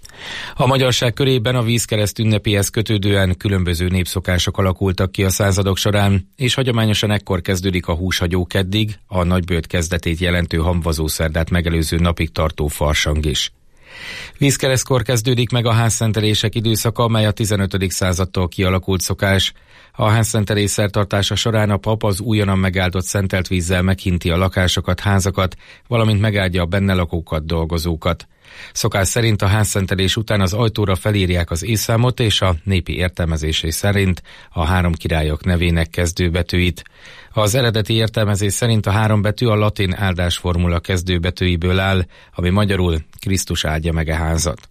A magyarság körében a vízkereszt ünnepéhez kötődően különböző népszokások alakultak ki a századok során, és hagyományosan ekkor kezdődik a húshagyó keddig, a nagyböjt kezdetét jelentő hamvazószerdát megelőző napig tartó farsang is. Vízkeresztkor kezdődik meg a házszentelések időszaka, mely a tizenötödik századtól kialakult szokás. A házszentelés szertartása során a pap az újonnan megáldott szentelt vízzel meghinti a lakásokat, házakat, valamint megáldja a benne lakókat, dolgozókat. Szokás szerint a házszentelés után az ajtóra felírják az évszámot, és a népi értelmezésé szerint a három királyok nevének kezdőbetűit. Az eredeti értelmezés szerint a három betű a latin áldásformula kezdőbetűiből áll, ami magyarul Krisztus áldja meg a házat.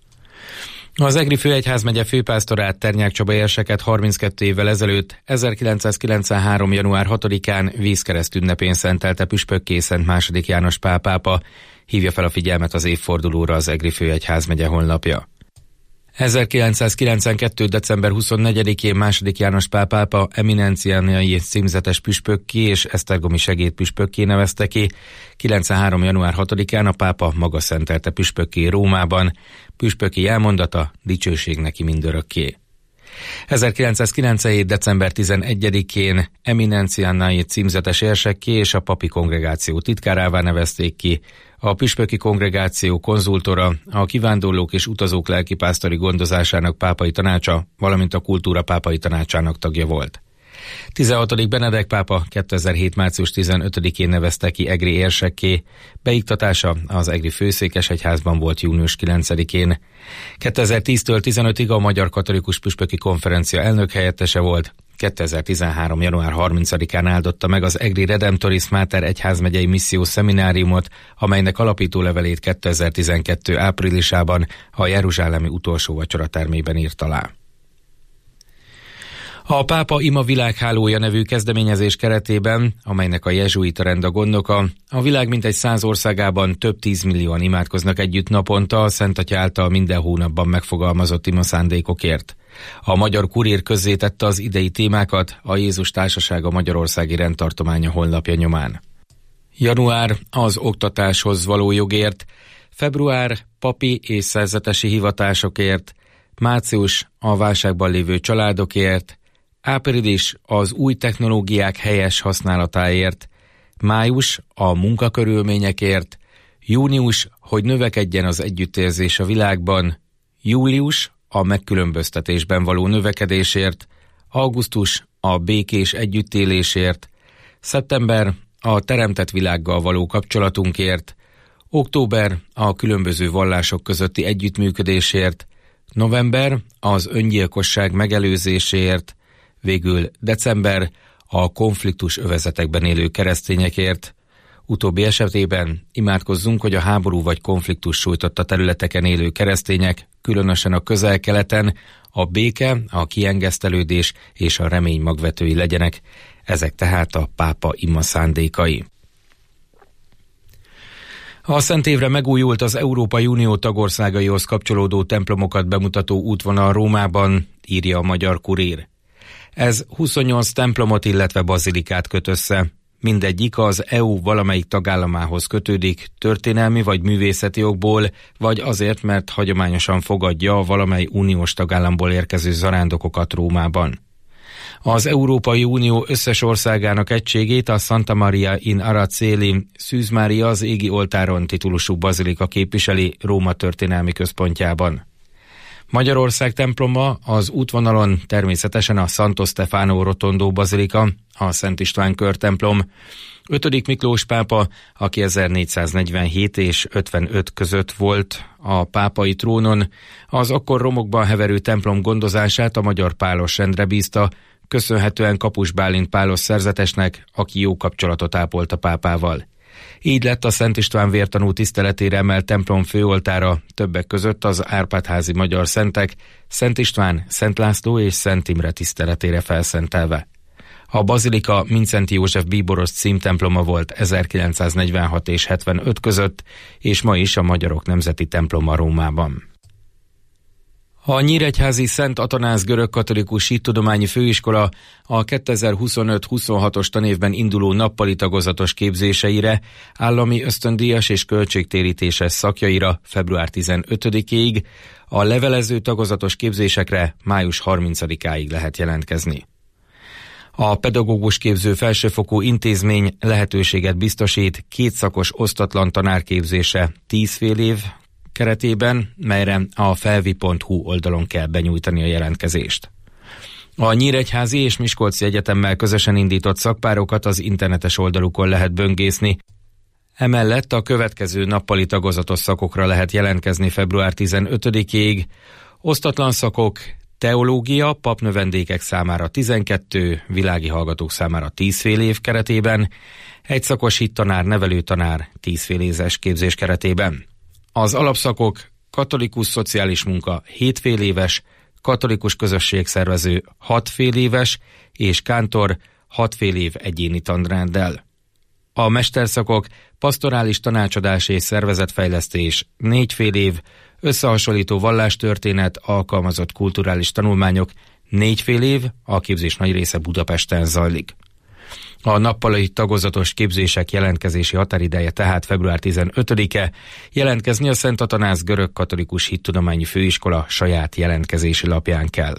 Az Egri főegyházmegye főpásztorát, Ternyák Csaba érseket harminckettő évvel ezelőtt, ezerkilencszázkilencvenhárom. január hatodikán vízkereszt ünnepén szentelte püspökké Szent második János Pál pápa, hívja fel a figyelmet az évfordulóra az Egri főegyházmegye honlapja. ezerkilencszázkilencvenkettő. december huszonnegyedikén második János Pál pápa eminenciánai címzetes püspökké és esztergomi segédpüspökké nevezte ki. kilencvenhárom. január hatodikán a pápa maga szentelte püspökké Rómában. Püspöki elmondata: dicsőség neki mindörökké. ezerkilencszázkilencvenhét. december tizenegyedikén eminenciánai címzetes érsekké és a papi kongregáció titkárává nevezték ki. A püspöki kongregáció konzultora, a kivándorlók és utazók lelkipásztori gondozásának pápai tanácsa, valamint a kultúra pápai tanácsának tagja volt. tizenhatodik Benedek pápa kétezer-hét. március tizenötödikén nevezte ki egri érsekké, beiktatása az egri főszékesegyházban volt június kilencedikén. kétezer-tíztől tizenötig a Magyar Katolikus Püspöki Konferencia elnökhelyettese volt. kétezer-tizenhárom. január harmincadikán áldotta meg az egri Redemptoris Mater egyházmegyei misszió szemináriumot, amelynek alapító levelét kétezer-tizenkettő. áprilisában a jeruzsálemi utolsó vacsoratermében írt alá. A Pápa Ima világhálója nevű kezdeményezés keretében, amelynek a jezsuita rend a gondnoka, a világ mintegy száz országában több tízmillióan imádkoznak együtt naponta a Szent Atya által minden hónapban megfogalmazott ima szándékokért. A Magyar Kurír közzétette az idei témákat a Jézus Társasága Magyarországi Rendtartománya honlapja nyomán. Január az oktatáshoz való jogért, február papi és szerzetesi hivatásokért, március a válságban lévő családokért, április az új technológiák helyes használatáért, május a munkakörülményekért, június, hogy növekedjen az együttérzés a világban, július a megkülönböztetésben való növekedésért, augusztus a békés együttélésért, szeptember a teremtett világgal való kapcsolatunkért, október a különböző vallások közötti együttműködésért, november az öngyilkosság megelőzéséért, végül december a konfliktus övezetekben élő keresztényekért. Utóbbi esetében imádkozzunk, hogy a háború vagy konfliktus sújtotta területeken élő keresztények, különösen a Közel-Keleten, a béke, a kiengesztelődés és a remény magvetői legyenek. Ezek tehát a pápa ima szándékai. A Szent Évre megújult az Európai Unió tagországaihoz kapcsolódó templomokat bemutató útvonal Rómában, írja a Magyar Kurír. Ez huszonnyolc templomot, illetve bazilikát köt össze. mindegyik az é u valamelyik tagállamához kötődik történelmi vagy művészeti okból, vagy azért, mert hagyományosan fogadja a valamely uniós tagállamból érkező zarándokokat Rómában. Az Európai Unió összes országának egységét a Santa Maria in Araceli Szűz Mária az égi oltáron titulusú bazilika képviseli Róma történelmi központjában. Magyarország temploma az útvonalon természetesen a Santo Stefano Rotondo bazilika, a Szent István körtemplom, ötödik Miklós pápa, aki ezernégyszáznegyvenhét és ötvenöt között volt a pápai trónon, az akkor romokban heverő templom gondozását a magyar pálos rendre bízta, köszönhetően Kapus Bálint pálos szerzetesnek, aki jó kapcsolatot ápolt a pápával. Így lett a Szent István vértanú tiszteletére emelt templom főoltára többek között az Árpád-házi magyar szentek, Szent István, Szent László és Szent Imre tiszteletére felszentelve. A bazilika Mindszenty József bíboros címtemploma volt ezerkilencszáznegyvenhat és hetvenöt között, és ma is a magyarok nemzeti temploma Rómában. A Nyíregyházi Szent Atanáz Görögkatolikus Hittudományi Főiskola a kétezer-huszonöt-huszonhatos tanévben induló nappali tagozatos képzéseire, állami ösztöndíjas és költségtérítéses szakjaira február tizenötödikéig, a levelező tagozatos képzésekre május harmincadikáig lehet jelentkezni. A pedagógus képző felsőfokú intézmény lehetőséget biztosít kétszakos osztatlan tanárképzése tíz fél év keretében, melyre a felvi pont hu oldalon kell benyújtani a jelentkezést. A Nyíregyházi és Miskolci Egyetemmel közösen indított szakpárokat az internetes oldalukon lehet böngészni. Emellett a következő nappali tagozatos szakokra lehet jelentkezni február tizenötödikéig. Osztatlan szakok: teológia, papnövendékek számára tizenkettő, világi hallgatók számára tíz fél év keretében, egyszakos hittanár, nevelőtanár tíz fél éves képzés keretében. Az alapszakok: katolikus szociális munka hét fél éves, katolikus közösségszervező hat fél éves és kántor hat fél év egyéni tanrenddel. A mesterszakok: pastorális tanácsadás és szervezetfejlesztés négy fél év, összehasonlító vallástörténet, alkalmazott kulturális tanulmányok négy fél év, a képzés nagy része Budapesten zajlik. A nappali tagozatos képzések jelentkezési határideje tehát február tizenötödike, jelentkezni a Szent Atanáz Görögkatolikus Hittudományi Főiskola saját jelentkezési lapján kell.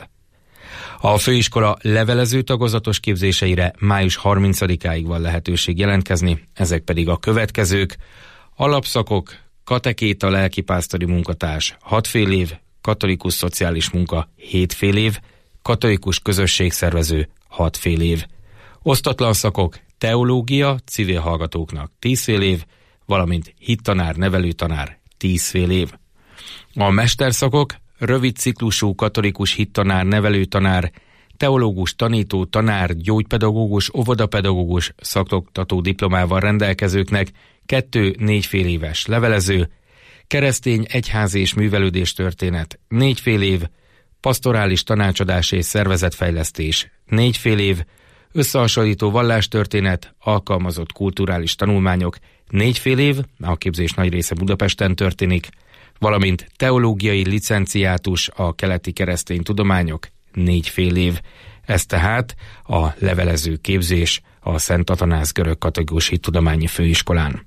A főiskola levelező tagozatos képzéseire május harmincadikáig van lehetőség jelentkezni, ezek pedig a következők: alapszakok: katekéta, lelkipásztori munkatárs hat fél év, katolikus szociális munka hét fél év, katolikus közösségszervező hat fél év. Osztatlan szakok: teológia, civil hallgatóknak tíz fél év, valamint hittanár, nevelőtanár tíz fél év. A mesterszakok: rövid ciklusú katolikus hittanár, nevelőtanár, teológus, tanító, tanár, gyógypedagógus, óvodapedagógus szakoktató diplomával rendelkezőknek kettő-négy fél éves levelező, keresztény, egyházi és művelődés történet négy fél év, pastorális tanácsadás és szervezetfejlesztés négy fél év, összehasonlító vallástörténet, alkalmazott kulturális tanulmányok négy fél év, a képzés nagy része Budapesten történik, valamint teológiai licenciátus, a keleti keresztény tudományok négy fél év. Ez tehát a levelező képzés a Szent Atanáz Görögkatolikus Hittudományi Főiskolán.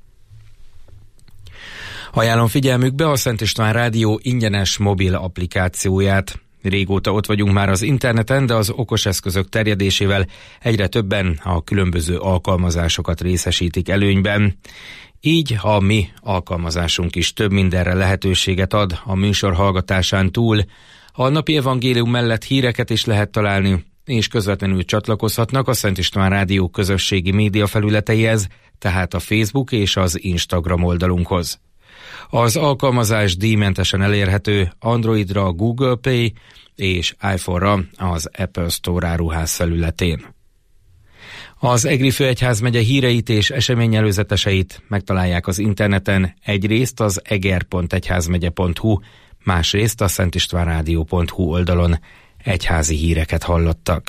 Ajánlom figyelmükbe a Szent István Rádió ingyenes mobil applikációját. Régóta ott vagyunk már az interneten, de az okos eszközök terjedésével egyre többen a különböző alkalmazásokat részesítik előnyben. Így a mi alkalmazásunk is több mindenre lehetőséget ad a műsor hallgatásán túl. A napi evangélium mellett híreket is lehet találni, és közvetlenül csatlakozhatnak a Szent István Rádió közösségi média felületeihez, tehát a Facebook és az Instagram oldalunkhoz. Az alkalmazás díjmentesen elérhető Androidra a Google Play és iPhone-ra az Apple Store áruház felületén. Az Egri Főegyházmegye híreit és eseményelőzeteseit megtalálják az interneten, egyrészt az eger pont egyházmegye pont hu, másrészt a szentistvánrádió pont hu oldalon. Egyházi híreket hallottak.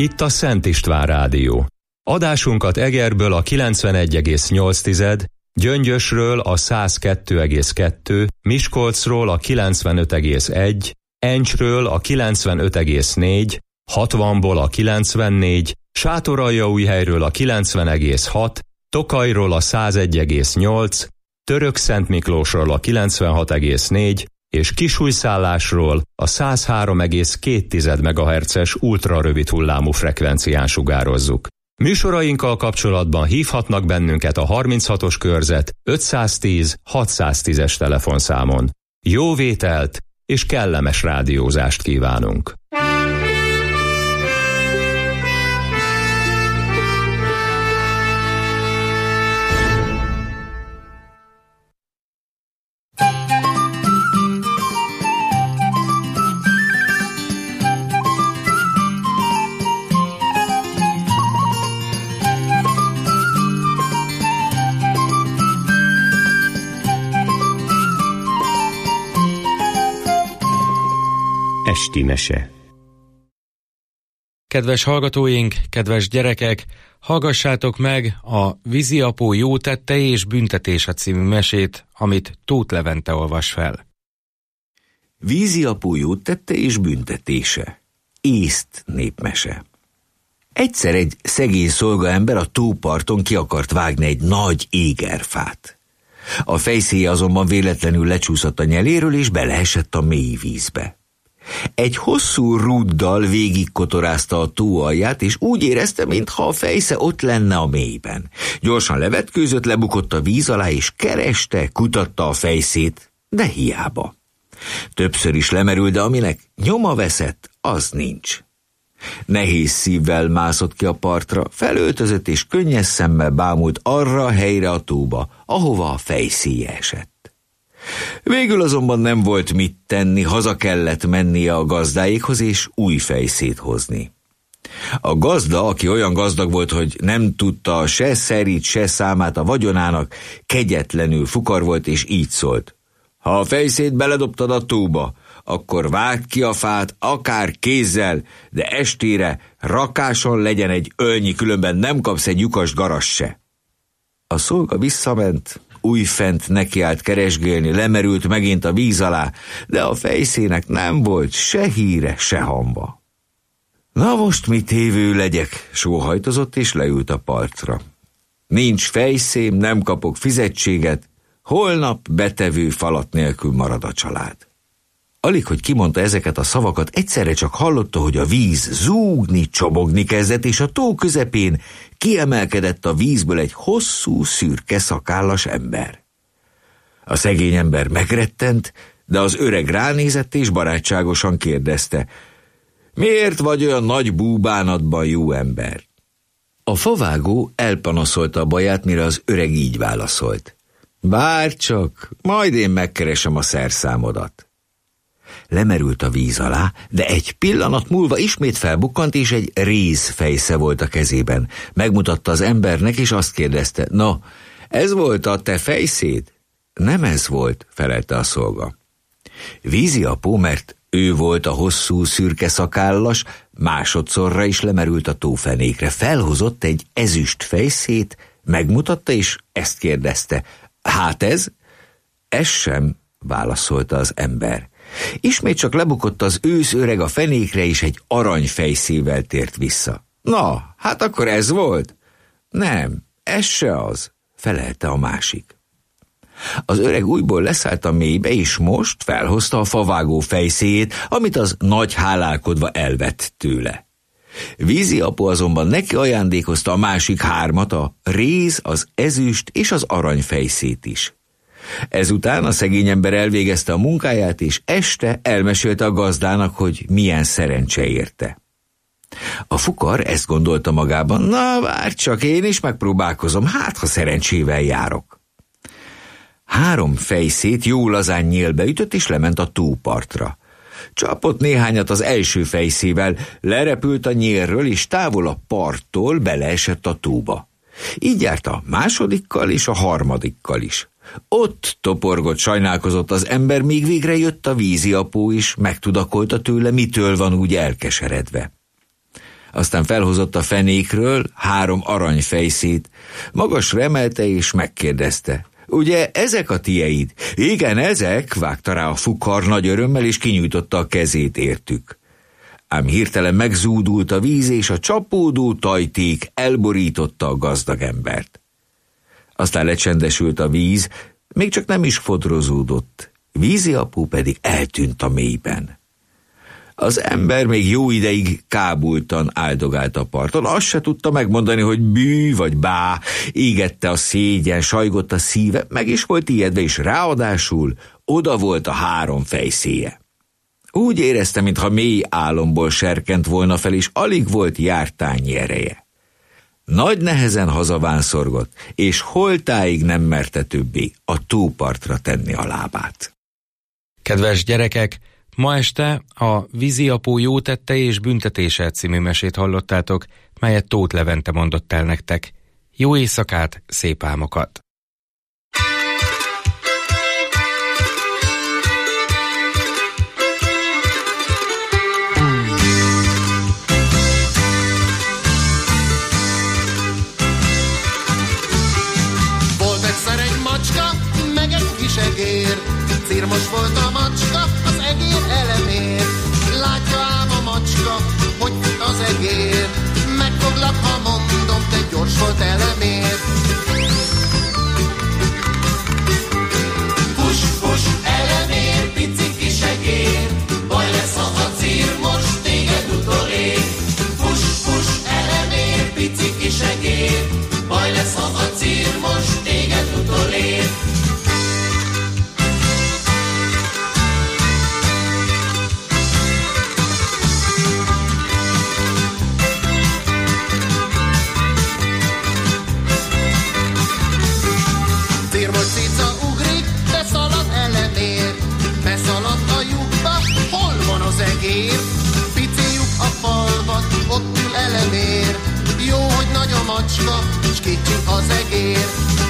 Itt a Szent István Rádió. Adásunkat Egerből a kilencvenegy egész nyolc, Gyöngyösről a száz kettő egész kettő, Miskolcról a kilencvenöt egész egy, Encsről a kilencvenöt egész négy, hatvanból a kilencvennégy, Sátoraljaújhelyről a kilencven egész hat, Tokajról a százegy egész nyolc, Törökszentmiklósról a kilencvenhat egész négy, és Kisújszállásról a száz három egész két megahertzes ultrarövid hullámú frekvencián sugározzuk. Műsorainkkal kapcsolatban hívhatnak bennünket a harminchatos körzet ötszáztíz hatszáztízes telefonszámon. Jó vételt és kellemes rádiózást kívánunk! Esti mese. Kedves hallgatóink, kedves gyerekek, hallgassátok meg a Víziapó jó tette és büntetése című mesét, amit Tóth Levente olvas fel. Víziapó jó tette és büntetése. Észt népmese. Egyszer egy szegény szolgaember a tóparton ki akart vágni egy nagy égerfát. A fejszéje azonban véletlenül lecsúszott a nyeléről és beleesett a mély vízbe. Egy hosszú rúddal végigkotorázta a tó alját, és úgy érezte, mintha a fejsze ott lenne a mélyben. Gyorsan levetkőzött, lebukott a víz alá, és kereste, kutatta a fejszét, de hiába. Többször is lemerült, de aminek nyoma veszett, az nincs. Nehéz szívvel mászott ki a partra, felöltözött és könnyes szemmel bámult arra a helyre a tóba, ahova a fejszéje esett. Végül azonban nem volt mit tenni, haza kellett mennie a gazdáékhoz és új fejszét hozni. A gazda, aki olyan gazdag volt, hogy nem tudta se szerít, se számát a vagyonának, kegyetlenül fukar volt és így szólt: ha a fejszét beledobtad a tóba, akkor vágd ki a fát akár kézzel, de estére rakáson legyen egy ölnyi, különben nem kapsz egy lyukas garas se. A szolga visszament, újfent nekiállt keresgélni, lemerült megint a víz alá, de a fejszének nem volt se híre, se hamba. Na most mit tévő legyek, sóhajtozott és leült a partra. Nincs fejszém, nem kapok fizetséget, holnap betevő falat nélkül marad a család. Alig, hogy kimondta ezeket a szavakat, egyszerre csak hallotta, hogy a víz zúgni, csobogni kezdett, és a tó közepén kiemelkedett a vízből egy hosszú, szürke szakállas ember. A szegény ember megrettent, de az öreg ránézett és barátságosan kérdezte: miért vagy olyan nagy búbánatban, jó ember? A favágó elpanaszolta a baját, mire az öreg így válaszolt: bárcsak, majd én megkeresem a szerszámodat. Lemerült a víz alá, de egy pillanat múlva ismét felbukkant, és egy rézfejsze volt a kezében. Megmutatta az embernek, és azt kérdezte: no, ez volt a te fejszéd? Nem ez volt, felelte a szolga. Víziapó, mert ő volt a hosszú, szürke szakállas, másodszorra is lemerült a tófenékre. Felhozott egy ezüst fejszét, megmutatta, és ezt kérdezte: hát ez? Ez sem, válaszolta az ember. Ismét csak lebukott az ősz öreg a fenékre, és egy aranyfejszével tért vissza. Na, hát akkor ez volt? Nem, ez se az, felelte a másik. Az öreg újból leszállt a mélybe, és most felhozta a favágó fejszéjét, amit az nagy hálálkodva elvett tőle. Víziapó azonban neki ajándékozta a másik hármat, a réz, az ezüst és az aranyfejszét is. Ezután a szegény ember elvégezte a munkáját, és este elmesélte a gazdának, hogy milyen szerencse érte. A fukar ezt gondolta magában: na, várj csak, én is megpróbálkozom, hát ha szerencsével járok. Három fejszét jó lazán nyélbe ütött, és lement a tópartra. Csapott néhányat az első fejszével, lerepült a nyélről, és távol a parttól beleesett a tóba. Így járt a másodikkal és a harmadikkal is. Ott toporgott, sajnálkozott az ember, míg végre jött a víziapó is, megtudakolta tőle, mitől van úgy elkeseredve. Aztán felhozott a fenékről három aranyfejszét, magasra emelte és megkérdezte: ugye ezek a tieid? Igen, ezek, vágta rá a fukar nagy örömmel, és kinyújtotta a kezét értük. Ám hirtelen megzúdult a víz, és a csapódó tajték elborította a gazdag embert. Aztán lecsendesült a víz, még csak nem is fodrozódott, Vízi apu pedig eltűnt a mélyben. Az ember még jó ideig kábultan áldogált a parton, azt se tudta megmondani, hogy bű vagy bá, égette a szégyen, sajgott a szíve, meg is volt ijedve, és ráadásul oda volt a három fejszéje. Úgy érezte, mintha mély álomból serkent volna fel, és alig volt jártányi ereje. Nagy nehezen hazavánszorgott, és holtáig nem merte többé a tópartra tenni a lábát. Kedves gyerekek, ma este a Vízi apu jótette és büntetése című mesét hallottátok, melyet Tóth Levente mondott el nektek. Jó éjszakát, szép álmokat! Volt egyszer egy macska, meg egy kis egér. Círmos volt a macska, az egér elemér. Látja ám a macska, hogy fut az egér. Megfoglak, ha mondom, te gyors volt elemér. Fus, fus, elemér, pici kis egér. Baj lesz, ha a cír most téged utolér. Fus, fus, elemér, pici kis egér. Baj lesz, ha a cír most téged utolér. Pici lyuk a falban, ott ül elemér. Jó, hogy nagy a macska, s kicsi az egér.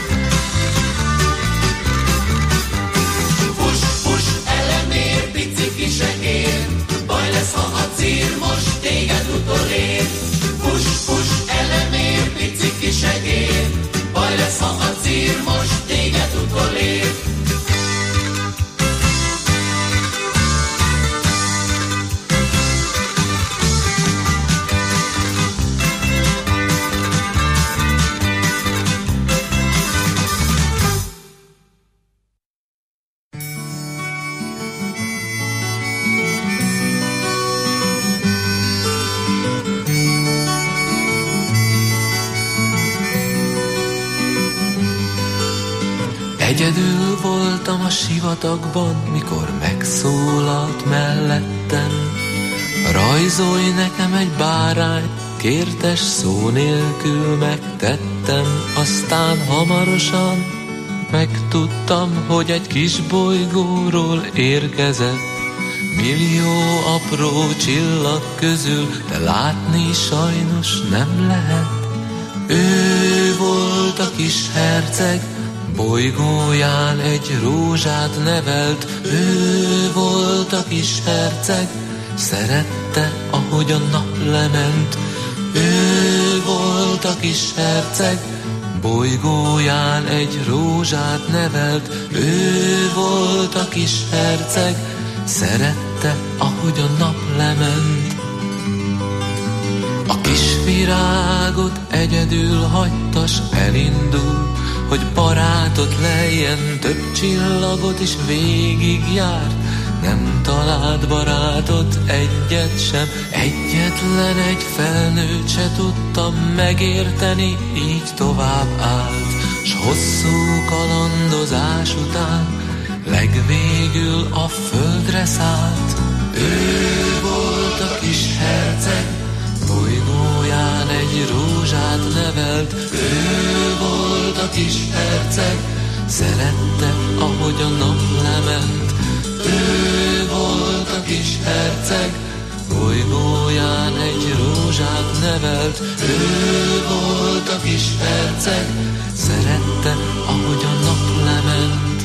Fus, fus, elemér, pici kis egér. Baj lesz, ha a cír most téged utolér. Fus, fus, elemér, pici kis egér. Baj lesz, ha a cír most téged utolér. Egyedül voltam a sivatagban, mikor megszólalt mellettem. Rajzolj nekem egy bárányt, kértes szó nélkül megtettem. Aztán hamarosan megtudtam, hogy egy kis bolygóról érkezett. Millió apró csillag közül, de látni sajnos nem lehet. Ő volt a kis herceg, bolygóján egy rózsát nevelt. Ő volt a kis herceg, szerette, ahogy a nap lement. Ő volt a kis herceg, bolygóján egy rózsát nevelt. Ő volt a kis herceg, szerette, ahogy a nap lement. A kis virágot egyedül hagyta, s elindult, hogy barátot lejjen, több csillagot is végig járt. Nem talált barátot, egyet sem, egyetlen egy felnőtt se tudta megérteni, így tovább állt. S hosszú kalandozás után legvégül a földre szállt. Ő volt a kis herceg, bolygóján egy rózsát nevelt. Ő volt a kis herceg, szerette, ahogy a nap lement. Ő volt a kis herceg, bolygóján egy rózsát nevelt. Ő volt a kis herceg, szerette, ahogy a nap lement.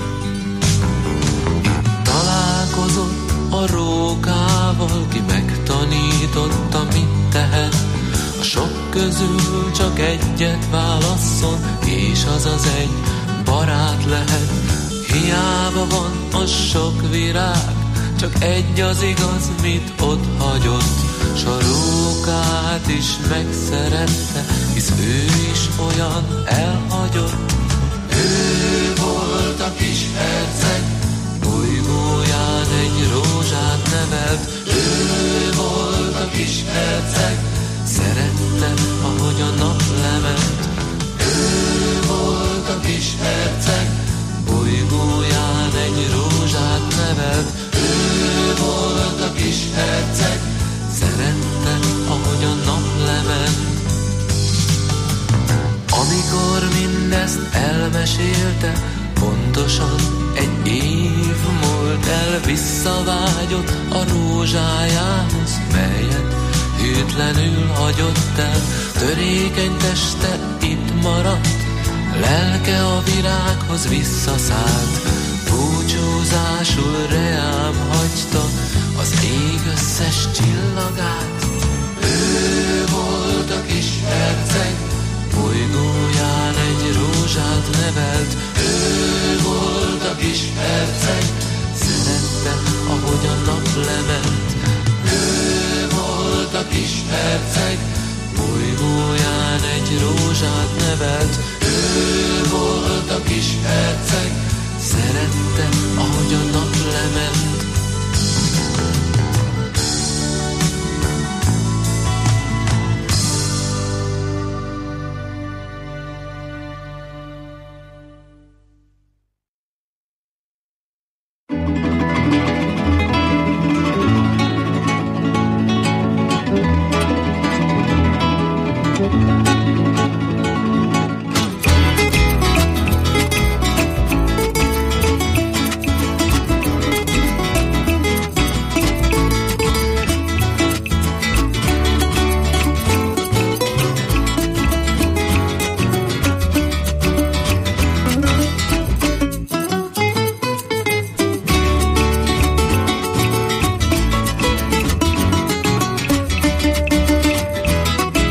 Találkozott a rókával, ki megtanította, mit tehet. sok közül csak egyet válasszon, és az az egy barát lehet. Hiába van a sok virág, csak egy az igaz, mit ott hagyott. S a rókát is megszerette, hisz ő is olyan elhagyott. Ő volt a kis herceg, bolygóján egy rózsát nevelt. Ő volt a kis herceg, szerette, ahogy a nap lement. Ő volt a kis herceg, bolygóján egy rózsát nevelt. Ő volt a kis herceg, szerette, ahogy a nap lement. Amikor mindezt elmesélte, pontosan egy év múlt el, visszavágyott a rózsájához, melyet hűtlenül hagyott el. Törékeny teste itt maradt, lelke a virághoz visszaszállt. Búcsúzásul reám hagyta az ég összes csillagát. Ő volt a kis herceg, bolygóján egy rózsát nevelt. Ő volt a kis herceg, szerette, ahogy a nap lement. Ő volt a kis herceg, bolygóján egy rózsát nevelt. Ő volt a kis herceg, szerette, ahogy a nap lement.